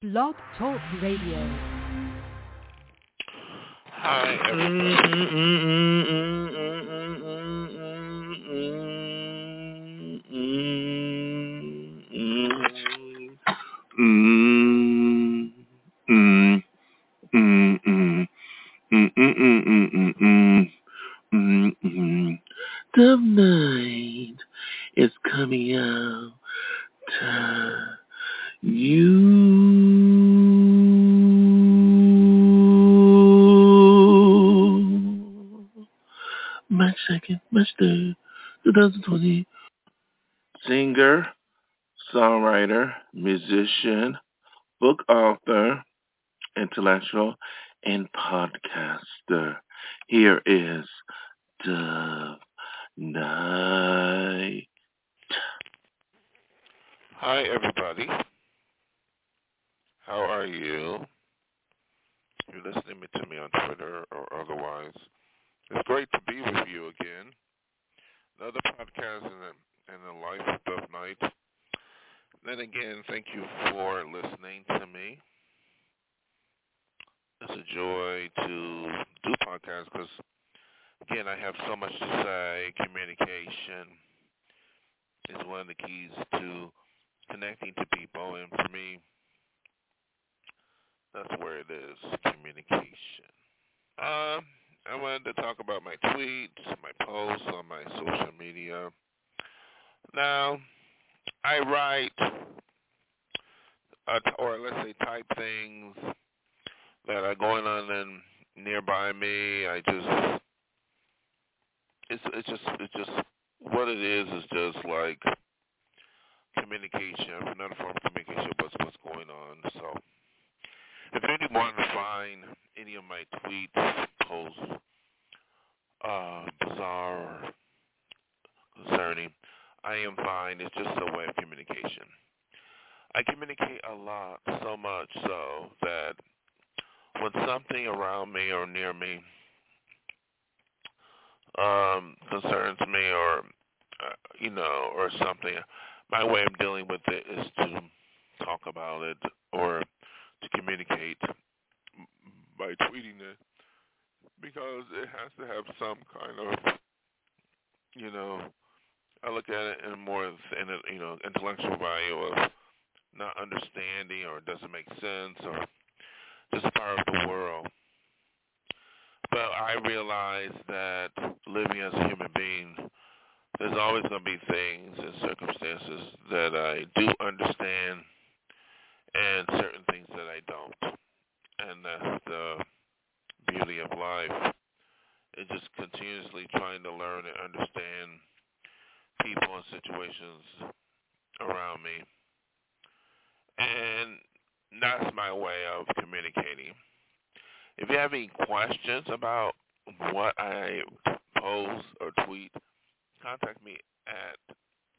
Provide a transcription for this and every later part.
Blog Talk Radio. Hi, everybody. The night is coming out to you. March 2nd, March 3rd, 2020. Singer, songwriter, musician, book author, intellectual, and podcaster. Here is Dove Night. Hi, everybody. How are you? You're listening to me on Twitter or otherwise. It's great to be with you again. Another podcast in the life of Dove Night. Then again, thank you for listening to me. It's a joy to do podcasts because, again, I have so much to say. Communication is one of the keys to connecting to people, and for me, that's where it is, communication. I wanted to talk about my tweets, my posts on my social media. Now, I write, or let's say type things that are going on in nearby me. It's just what it is just like communication, another form of communication, what's going on. So if anyone wants to find any of my tweets, posts, bizarre or concerning, I am fine. It's just a way of communication. I communicate a lot, so much so that when something around me or near me concerns me or or something, my way of dealing with it is to talk about it or to communicate by tweeting it, because it has to have some kind of, I look at it in more in a, intellectual value of not understanding or it doesn't make sense or just part of the world. But I realize that living as a human being, there's always going to be things and circumstances that I do understand and certain things that I don't. And that's the beauty of life. It's just continuously trying to learn and understand people and situations around me. And that's my way of communicating. If you have any questions about what I post or tweet, contact me at,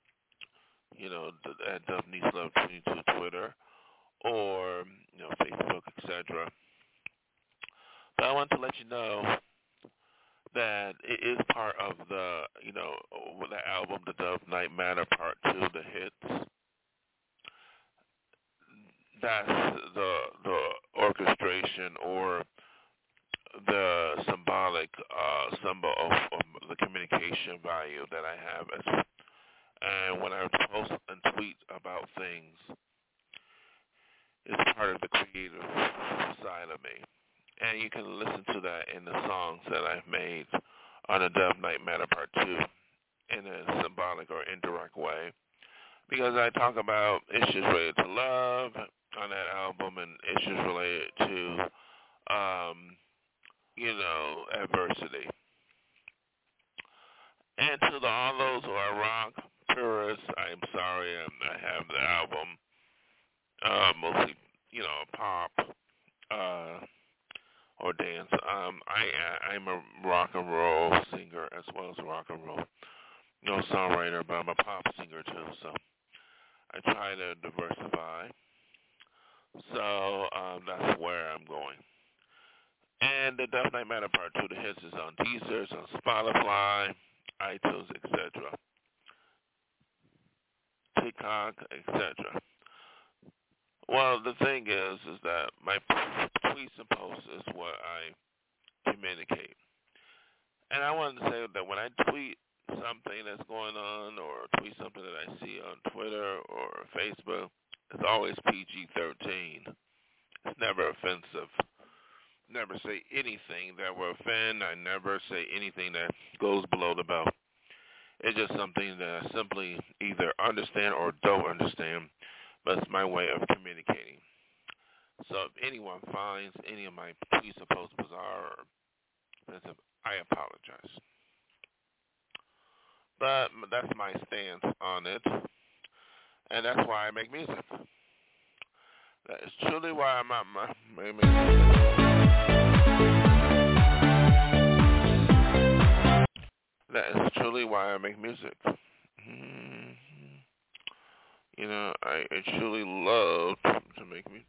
at DoveNeeslove22 Twitter or, Facebook, etc. But I want to let you know that it is part of the, the album, The Dove Night Matter Part 2, The Hits. That's the orchestration or the symbolic symbol of the communication value that I have. And when I post and tweet about things, it's part of the creative side of me. And you can listen to that in the songs that I've made on the Dove Night Matter Part 2 in a symbolic or indirect way. Because I talk about issues related to love on that album and issues related to, adversity. And to all those who are rock purists, I'm sorry, I have the album, mostly, pop, or dance. I'm a rock and roll singer as well as rock and roll, songwriter, but I'm a pop singer too, so I try to diversify. So that's where I'm going. And the Dove Night Matter Part 2, The Hits, is on Deezer, it's on Spotify, iTunes, etc., TikTok, etc. Well, the thing is that my tweets and posts is what I communicate. And I wanted to say that when I tweet something that's going on or tweet something that I see on Twitter or Facebook, it's always PG-13. It's never offensive. Never say anything that will offend. I never say anything that goes below the belt. It's just something that I simply either understand or don't understand, but it's my way of communicating. So if anyone finds any of my tweets or posts bizarre or offensive, I apologize. But that's my stance on it, and that's why I make music. That is truly why I'm at my That is truly why I make music. You know, I truly love to make music.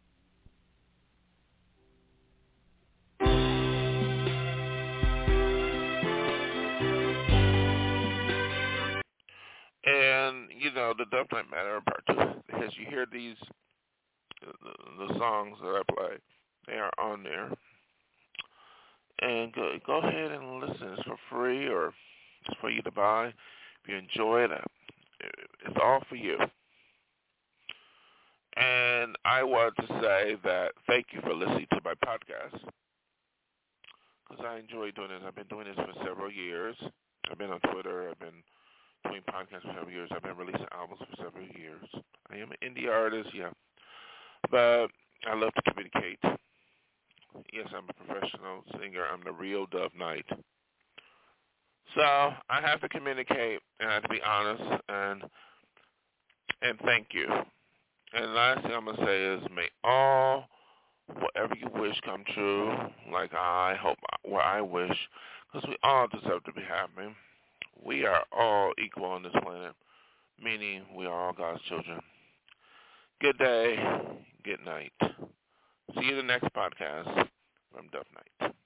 And, you know, the Dub Night Matter part two, as you hear these, the songs that I play, they are on there. And go ahead and listen. It's for free or it's for you to buy. If you enjoy it, it's all for you. And I want to say that thank you for listening to my podcast because I enjoy doing this. I've been doing this for several years. I've been on Twitter. I've been doing podcasts for several years. I've been releasing albums for several years. I am an indie artist, yeah. But I love to communicate. Yes, I'm a professional singer. I'm the real Dove Knight. So I have to communicate and I have to be honest and thank you. And the last thing I'm going to say is may all whatever you wish come true, like I hope what I wish, because we all deserve to be happy. We are all equal on this planet, meaning we are all God's children. Good day, good night. See you in the next podcast from Dove Night.